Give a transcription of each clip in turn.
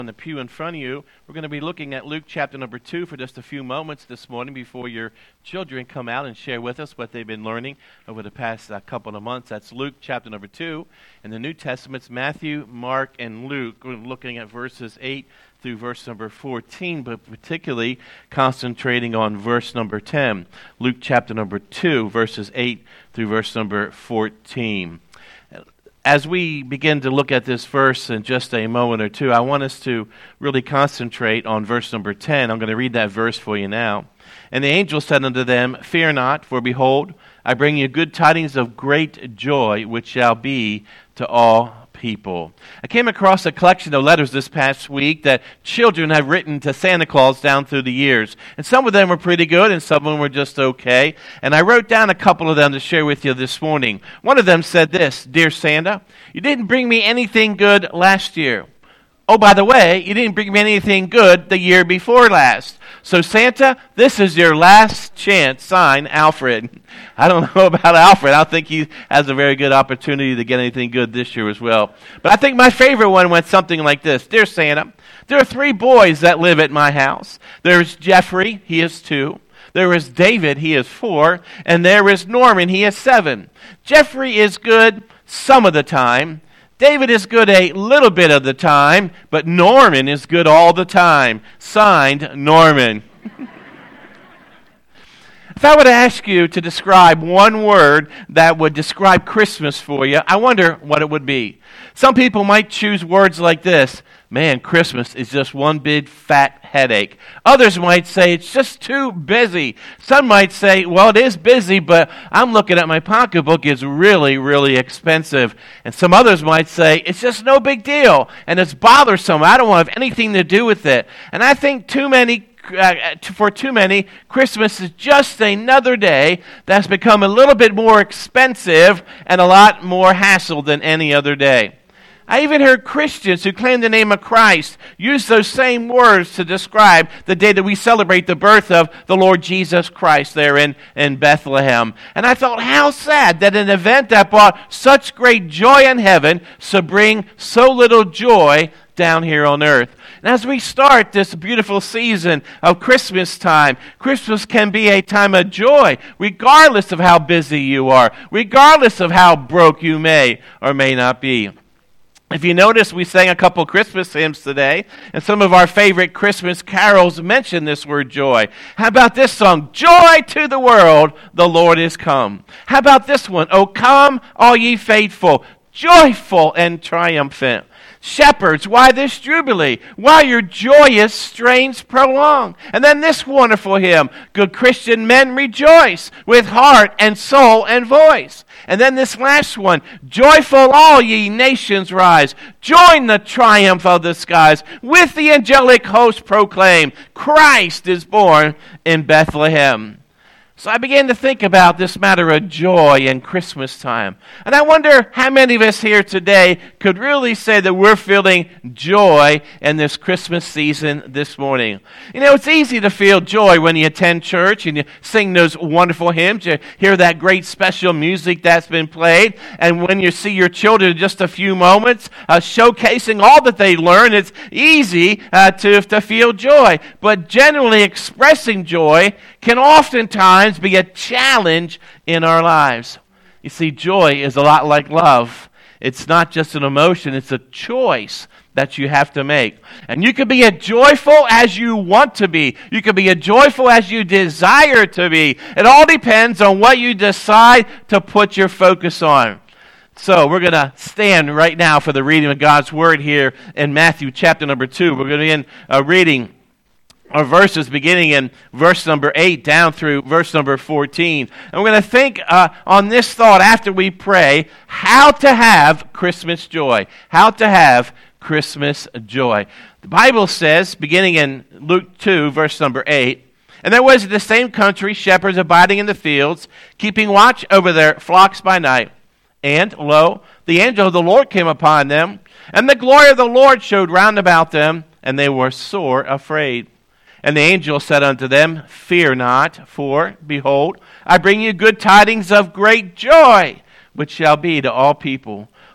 in the pew in front of you. We're going to be looking at Luke chapter number 2 for just a few moments this morning before your children come out and share with us what they've been learning over the past couple of months. That's Luke chapter number 2. In the New Testament, it's Matthew, Mark, and Luke. We're looking at verses 8 through verse number 14, but particularly concentrating on verse number 10. Luke chapter number 2, verses 8 through verse number 14. As we begin to look at this verse in just a moment or two, I want us to really concentrate on verse number 10. I'm going to read that verse for you now. And the angel said unto them, Fear not, for behold, I bring you good tidings of great joy, which shall be to all people. I came across a collection of letters this past week that children have written to Santa Claus down through the years. And some of them were pretty good and some of them were just okay. And I wrote down a couple of them to share with you this morning. One of them said this, Dear Santa, you didn't bring me anything good last year. Oh, by the way, you didn't bring me anything good the year before last. So Santa, this is your last chance. Sign, Alfred. I don't know about Alfred. I don't think he has a very good opportunity to get anything good this year as well. But I think my favorite one went something like this. Dear Santa, there are 3 boys that live at my house. There's Jeffrey, he is 2. There is David, he is 4. And there is Norman, he is 7. Jeffrey is good some of the time. David is good a little bit of the time, but Norman is good all the time. Signed, Norman. If I were to ask you to describe one word that would describe Christmas for you, I wonder what it would be. Some people might choose words like this. Man, Christmas is just one big fat headache. Others might say it's just too busy. Some might say, well, it is busy, but I'm looking at my pocketbook. It's really, really expensive. And some others might say, it's just no big deal, and it's bothersome. I don't want to have anything to do with it. And I think for too many, Christmas is just another day that's become a little bit more expensive and a lot more hassle than any other day. I even heard Christians who claim the name of Christ use those same words to describe the day that we celebrate the birth of the Lord Jesus Christ there in Bethlehem. And I thought, how sad that an event that brought such great joy in heaven should bring so little joy down here on earth. And as we start this beautiful season of Christmas time, Christmas can be a time of joy, regardless of how busy you are, regardless of how broke you may or may not be. If you notice, we sang a couple Christmas hymns today, and some of our favorite Christmas carols mention this word joy. How about this song, Joy to the world, the Lord is come. How about this one, O come, all ye faithful, joyful and triumphant. Shepherds, why this jubilee? Why your joyous strains prolong? And then this wonderful hymn, Good Christian men rejoice with heart and soul and voice. And then this last one, Joyful all ye nations rise, join the triumph of the skies, with the angelic host proclaim, Christ is born in Bethlehem. So I began to think about this matter of joy in Christmas time. And I wonder how many of us here today could really say that we're feeling joy in this Christmas season this morning. You know, it's easy to feel joy when you attend church and you sing those wonderful hymns. You hear that great special music that's been played. And when you see your children in just a few moments showcasing all that they learn, it's easy to feel joy. But generally expressing joy can oftentimes be a challenge in our lives. You see, joy is a lot like love. It's not just an emotion, it's a choice that you have to make. And you can be as joyful as you want to be. You can be as joyful as you desire to be. It all depends on what you decide to put your focus on. So we're going to stand right now for the reading of God's Word here in Matthew chapter number 2. We're going to begin reading our verses beginning in verse number 8 down through verse number 14. And we're going to think on this thought after we pray, how to have Christmas joy. How to have Christmas joy. The Bible says, beginning in Luke 2, verse number 8, And there was in the same country shepherds abiding in the fields, keeping watch over their flocks by night. And, lo, the angel of the Lord came upon them, and the glory of the Lord showed round about them, and they were sore afraid. And the angel said unto them, Fear not, for, behold, I bring you good tidings of great joy, which shall be to all people.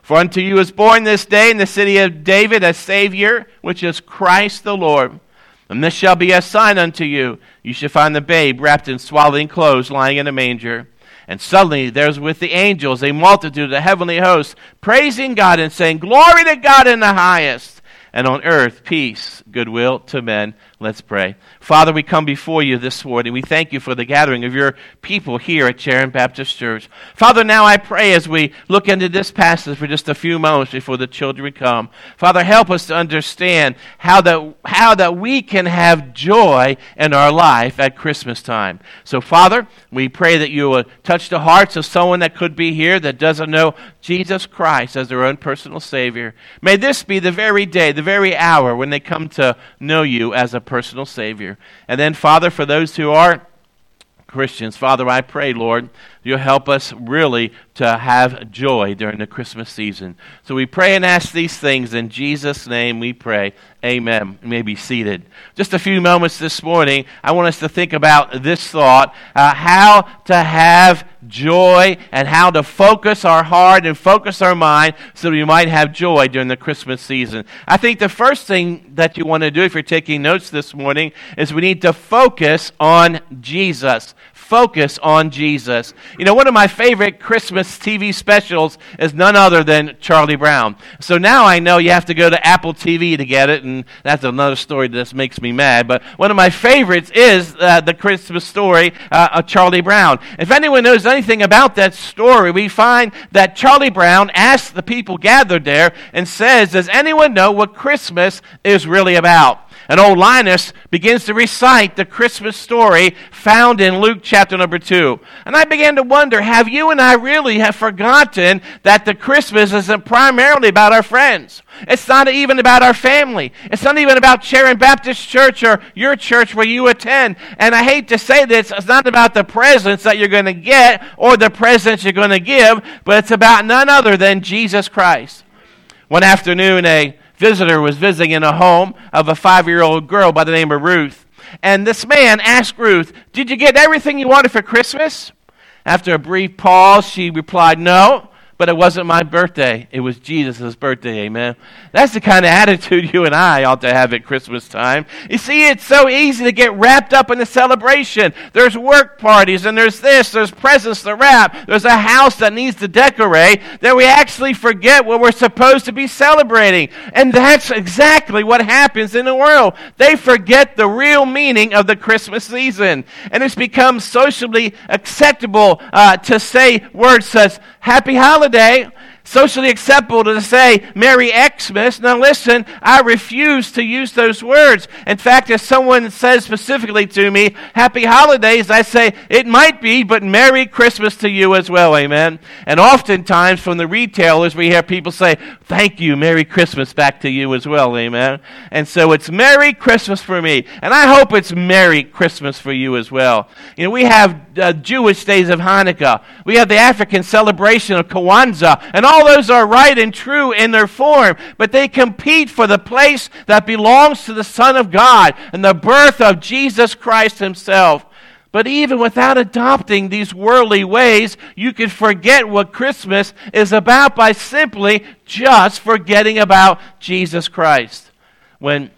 For unto you is born this day in the city of David a Savior, which is Christ the Lord. And this shall be a sign unto you. You shall find the babe wrapped in swaddling clothes, lying in a manger. And suddenly there was with the angels a multitude of the heavenly hosts, praising God and saying, Glory to God in the highest, and on earth peace, goodwill to men. Let's pray. Father, we come before you this morning. We thank you for the gathering of your people here at Sharon Baptist Church. Father, now I pray as we look into this passage for just a few moments before the children come. Father, help us to understand how that we can have joy in our life at Christmas time. So, Father, we pray that you will touch the hearts of someone that could be here that doesn't know Jesus Christ as their own personal Savior. May this be the very day, the very hour when they come to know you as a personal Savior. And then, Father, for those who are Christians, Father, I pray, Lord, you'll help us really to have joy during the Christmas season. So we pray and ask these things in Jesus' name we pray. Amen. You may be seated. Just a few moments this morning, I want us to think about this thought, how to have joy and how to focus our heart and focus our mind so we might have joy during the Christmas season. I think the first thing that you want to do if you're taking notes this morning is we need to focus on Jesus. Focus on Jesus. You know, one of my favorite Christmas TV specials is none other than Charlie Brown. So now I know you have to go to Apple TV to get it, and that's another story that makes me mad. But one of my favorites is the Christmas story of Charlie Brown. If anyone knows anything about that story, we find that Charlie Brown asks the people gathered there and says, does anyone know what Christmas is really about? And old Linus begins to recite the Christmas story found in Luke chapter number 2. And I began to wonder, have you and I really have forgotten that the Christmas isn't primarily about our friends? It's not even about our family. It's not even about Sharon Baptist Church or your church where you attend. And I hate to say this, it's not about the presents that you're going to get or the presents you're going to give, but it's about none other than Jesus Christ. One afternoon, a visitor was visiting in a home of a 5-year-old girl by the name of Ruth. And this man asked Ruth, did you get everything you wanted for Christmas? After a brief pause, she replied, no, but it wasn't my birthday. It was Jesus' birthday, amen. That's the kind of attitude you and I ought to have at Christmas time. You see, it's so easy to get wrapped up in the celebration. There's work parties, and there's this, there's presents to wrap, there's a house that needs to decorate, that we actually forget what we're supposed to be celebrating. And that's exactly what happens in the world. They forget the real meaning of the Christmas season. And it's become socially acceptable to say words such Happy Holiday, socially acceptable to say Merry Xmas. Now listen, I refuse to use those words. In fact, if someone says specifically to me, Happy Holidays, I say, it might be, but Merry Christmas to you as well, amen. And oftentimes from the retailers, we hear people say, thank you, Merry Christmas back to you as well, amen. And so it's Merry Christmas for me. And I hope it's Merry Christmas for you as well. You know, we have Jewish days of Hanukkah. We have the African celebration of Kwanzaa, and all those are right and true in their form, but they compete for the place that belongs to the Son of God and the birth of Jesus Christ himself. But even without adopting these worldly ways, you can forget what Christmas is about by simply just forgetting about Jesus Christ. When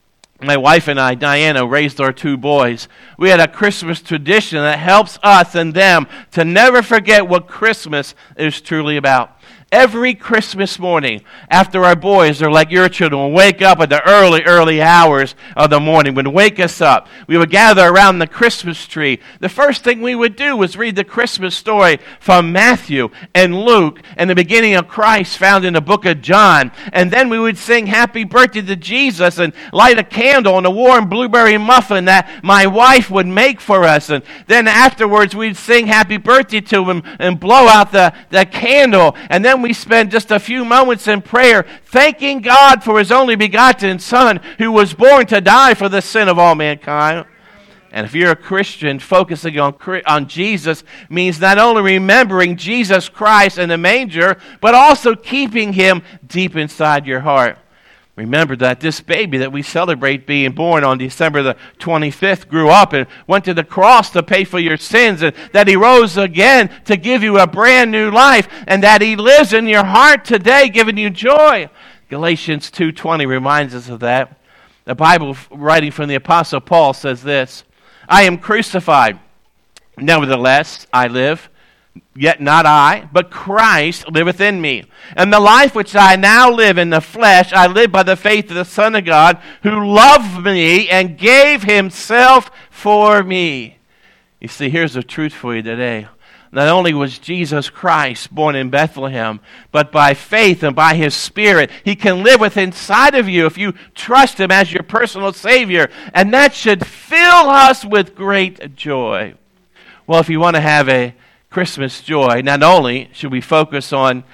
my wife and I, Diana, raised our 2 boys, we had a Christmas tradition that helps us and them to never forget what Christmas is truly about. Every Christmas morning, after our boys are like your children, will wake up at the early hours of the morning, would wake us up. We would gather around the Christmas tree. The first thing we would do was read the Christmas story from Matthew and Luke and the beginning of Christ found in the book of John. And then we would sing Happy Birthday to Jesus and light a candle on a warm blueberry muffin that my wife would make for us. And then afterwards we'd sing Happy Birthday to him and blow out the candle. And then we spend just a few moments in prayer thanking God for his only begotten Son who was born to die for the sin of all mankind. And if you're a Christian, focusing on Jesus means not only remembering Jesus Christ in the manger, but also keeping him deep inside your heart. Remember that this baby that we celebrate being born on December the 25th grew up and went to the cross to pay for your sins, and that he rose again to give you a brand new life, and that he lives in your heart today giving you joy. Galatians 2:20 reminds us of that. The Bible writing from the Apostle Paul says this, I am crucified. Nevertheless, I live. Yet not I, but Christ liveth in me. And the life which I now live in the flesh, I live by the faith of the Son of God, who loved me and gave himself for me. You see, here's the truth for you today. Not only was Jesus Christ born in Bethlehem, but by faith and by his Spirit, he can live within inside of you if you trust him as your personal Savior. And that should fill us with great joy. Well, if you want to have a Christmas joy, not only should we focus on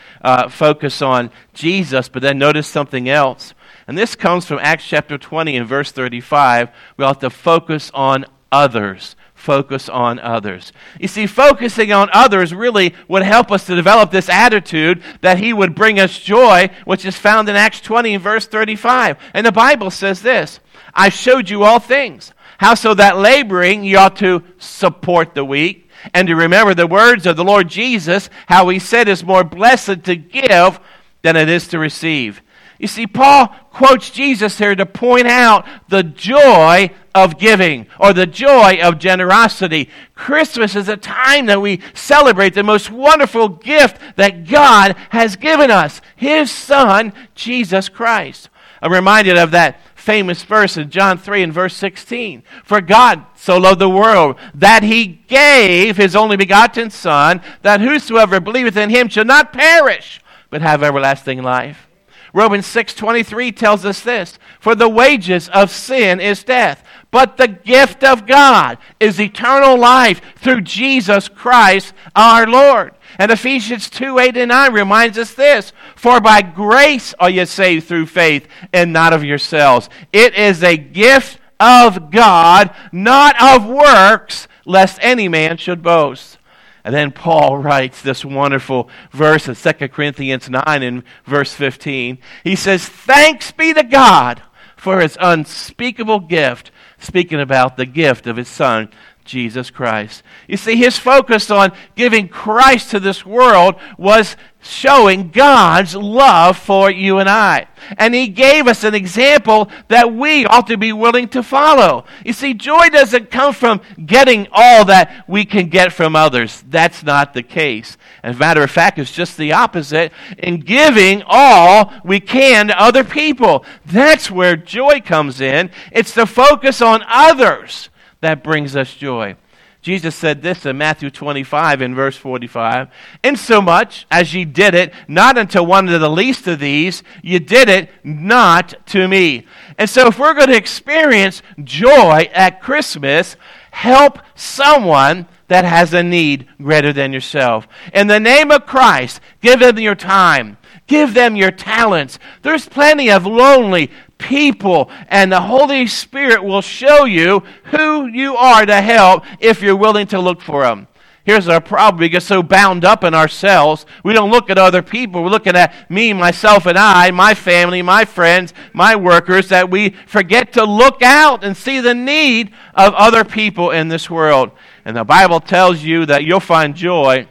Jesus, but then notice something else. And this comes from Acts chapter 20 and verse 35. We have to focus on others. Focus on others. You see, focusing on others really would help us to develop this attitude that he would bring us joy, which is found in Acts 20 and verse 35. And the Bible says this, I showed you all things, how so that laboring you ought to support the weak, and to remember the words of the Lord Jesus, how he said it's more blessed to give than it is to receive. You see, Paul quotes Jesus here to point out the joy of giving, or the joy of generosity. Christmas is a time that we celebrate the most wonderful gift that God has given us, his Son, Jesus Christ. I'm reminded of that famous verse in John 3 and verse 16. For God so loved the world that he gave his only begotten Son, that whosoever believeth in him shall not perish, but have everlasting life. Romans 6:23 tells us this, for the wages of sin is death, but the gift of God is eternal life through Jesus Christ our Lord. And Ephesians 2:8 and 9 reminds us this, for by grace are you saved through faith, and not of yourselves. It is a gift of God, not of works, lest any man should boast. And then Paul writes this wonderful verse in 2 Corinthians 9 and verse 15. He says, thanks be to God for his unspeakable gift, speaking about the gift of his Son, Jesus Christ. You see, his focus on giving Christ to this world was showing God's love for you and I. And he gave us an example that we ought to be willing to follow. You see, joy doesn't come from getting all that we can get from others. That's not the case. As a matter of fact, it's just the opposite. In giving all we can to other people, that's where joy comes in. It's the focus on others that brings us joy. Jesus said this in Matthew 25 in verse 45, insomuch as ye did it not unto one of the least of these, ye did it not to me. And so if we're going to experience joy at Christmas, help someone that has a need greater than yourself. In the name of Christ, give them your time. Give them your talents. There's plenty of lonely people, and the Holy Spirit will show you who you are to help if you're willing to look for them. Here's our problem. We get so bound up in ourselves, we don't look at other people. We're looking at me, myself, and I, my family, my friends, my workers, that we forget to look out and see the need of other people in this world. And the Bible tells you that you'll find joy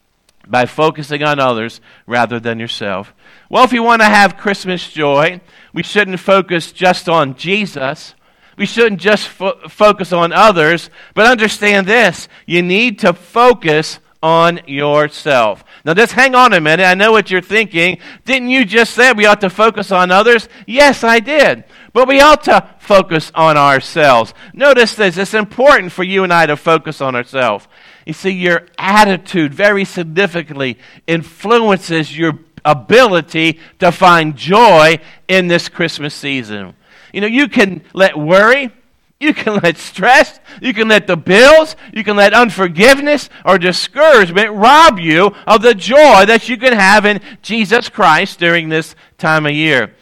by focusing on others rather than yourself. Well, if you want to have Christmas joy, we shouldn't focus just on Jesus. We shouldn't just focus on others, but understand this. You need to focus on yourself. Now, just hang on a minute. I know what you're thinking. Didn't you just say we ought to focus on others? Yes, I did. But we ought to focus on ourselves. Notice this. It's important for you and I to focus on ourselves. You see, your attitude very significantly influences your ability to find joy in this Christmas season. You know, you can let worry, you can let stress, you can let the bills, you can let unforgiveness or discouragement rob you of the joy that you can have in Jesus Christ during this time of year.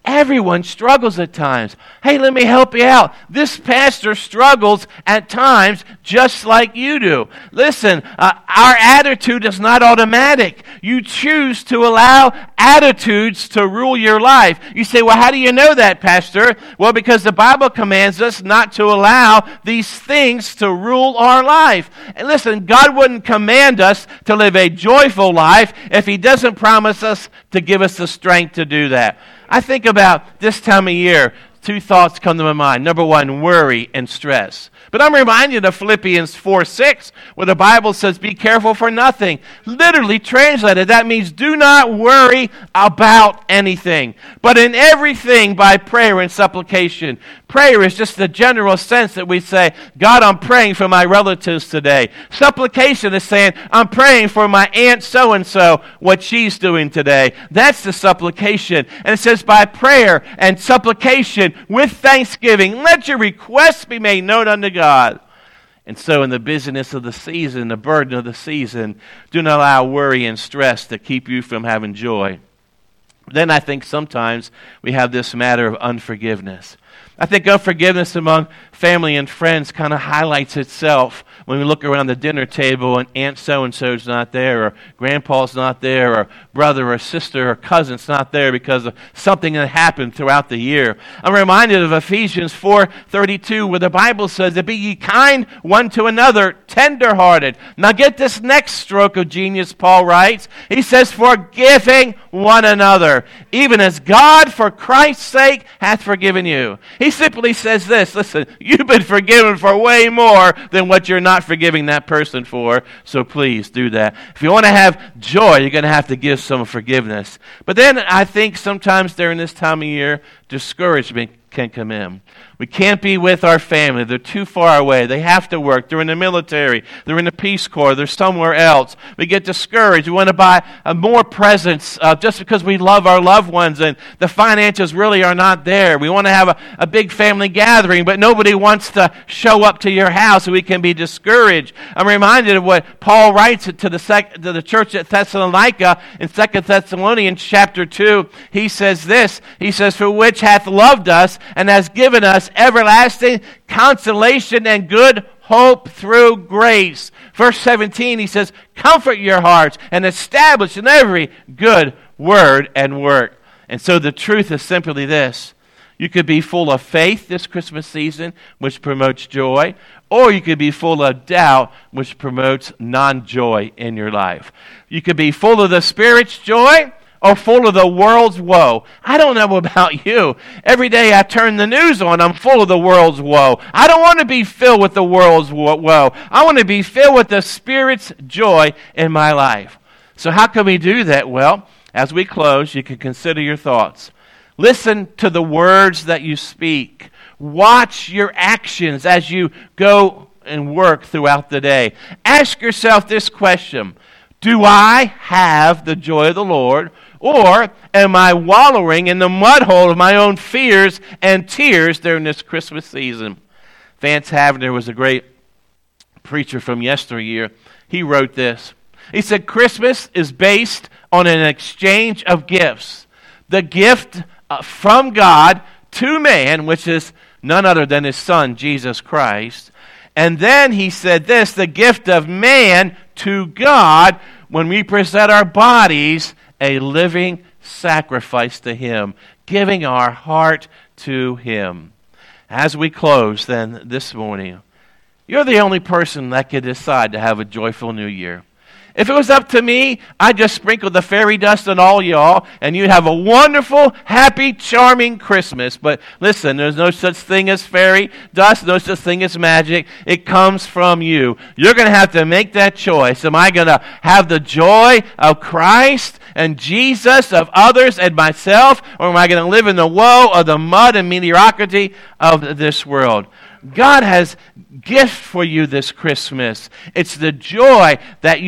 Everyone struggles at times. Hey, let me help you out. This pastor struggles at times just like you do. Listen, our attitude is not automatic. You choose to allow attitudes to rule your life. You say, well, how do you know that, Pastor? Well, because the Bible commands us not to allow these things to rule our life. And listen, God wouldn't command us to live a joyful life if He doesn't promise us to give us the strength to do that. I think about this time of year, two thoughts come to my mind. Number one, worry and stress. But I'm reminded of Philippians 4:6, where the Bible says, be careful for nothing. Literally translated, that means do not worry about anything, but in everything by prayer and supplication. Prayer is just the general sense that we say, God, I'm praying for my relatives today. Supplication is saying, I'm praying for my aunt so-and-so, what she's doing today. That's the supplication. And it says, by prayer and supplication with thanksgiving, let your requests be made known unto God. And so in the busyness of the season, the burden of the season, do not allow worry and stress to keep you from having joy. Then I think sometimes we have this matter of unforgiveness. I think unforgiveness among family and friends kind of highlights itself when we look around the dinner table and Aunt so-and-so's not there, or Grandpa's not there, or brother or sister or cousin's not there because of something that happened throughout the year. I'm reminded of Ephesians 4:32, where the Bible says, be ye kind one to another, tender-hearted. Now get this next stroke of genius, Paul writes. He says, forgiving one another, even as God for Christ's sake hath forgiven you. He simply says this, listen, you've been forgiven for way more than what you're not forgiving that person for, so please do that. If you want to have joy, you're going to have to give some forgiveness. But then I think sometimes during this time of year, discouragement can come in. We can't be with our family. They're too far away. They have to work. They're in the military. They're in the Peace Corps. They're somewhere else. We get discouraged. We want to buy more presents just because we love our loved ones and the finances really are not there. We want to have a big family gathering, but nobody wants to show up to your house, so we can be discouraged. I'm reminded of what Paul writes to the church at Thessalonica in 2 Thessalonians chapter 2. He says this. He says, for which hath loved us and has given us everlasting consolation and good hope through grace. Verse 17, he says, comfort your hearts and establish in every good word and work. And so the truth is simply this. You could be full of faith this Christmas season, which promotes joy, or you could be full of doubt, which promotes non-joy in your life. You could be full of the Spirit's joy, or full of the world's woe. I don't know about you. Every day I turn the news on, I'm full of the world's woe. I don't want to be filled with the world's woe. I want to be filled with the Spirit's joy in my life. So how can we do that? Well, as we close, you can consider your thoughts. Listen to the words that you speak. Watch your actions as you go and work throughout the day. Ask yourself this question. Do I have the joy of the Lord? Or am I wallowing in the mud hole of my own fears and tears during this Christmas season? Vance Havner was a great preacher from yesteryear. He wrote this. He said, Christmas is based on an exchange of gifts. The gift from God to man, which is none other than His Son, Jesus Christ. And then he said this, the gift of man to God when we present our bodies a living sacrifice to Him, giving our heart to Him. As we close then this morning, you're the only person that could decide to have a joyful new year. If it was up to me, I'd just sprinkle the fairy dust on all y'all, and you'd have a wonderful, happy, charming Christmas. But listen, there's no such thing as fairy dust, no such thing as magic. It comes from you. You're going to have to make that choice. Am I going to have the joy of Christ and Jesus, of others and myself, or am I going to live in the woe of the mud and mediocrity of this world? God has gift for you this Christmas. It's the joy that you have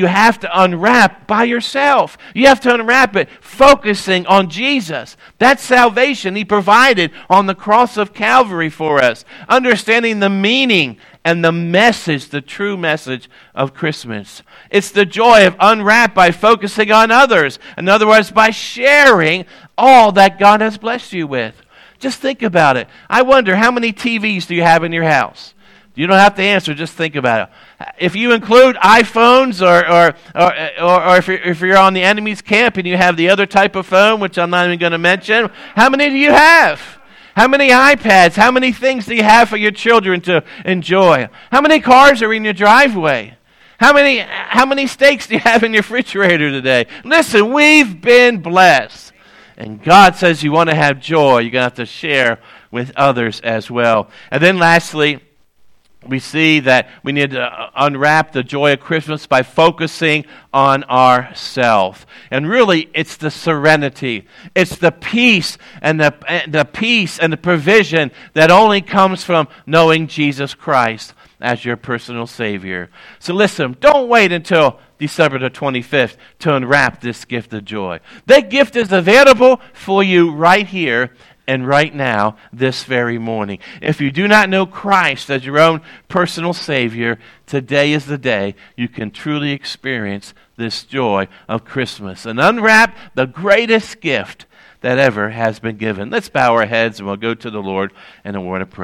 to unwrap by yourself. You have to unwrap it focusing on Jesus. That salvation He provided on the cross of Calvary for us. Understanding the meaning and the message, the true message of Christmas. It's the joy of unwrap by focusing on others. In other words, by sharing all that God has blessed you with. Just think about it. I wonder, how many TVs do you have in your house? You don't have to answer, just think about it. If you include iPhones or if you're on the enemy's camp and you have the other type of phone, which I'm not even going to mention, how many do you have? How many iPads? How many things do you have for your children to enjoy? How many cars are in your driveway? How many steaks do you have in your refrigerator today? Listen, we've been blessed. And God says you want to have joy, you're going to have to share with others as well. And then lastly, we see that we need to unwrap the joy of Christmas by focusing on ourselves. And really, it's the serenity. It's the peace and the peace and the provision that only comes from knowing Jesus Christ as your personal Savior. So listen, don't wait until December the 25th to unwrap this gift of joy. That gift is available for you right here and right now, this very morning. If you do not know Christ as your own personal Savior, today is the day you can truly experience this joy of Christmas and unwrap the greatest gift that ever has been given. Let's bow our heads and we'll go to the Lord in a word of prayer.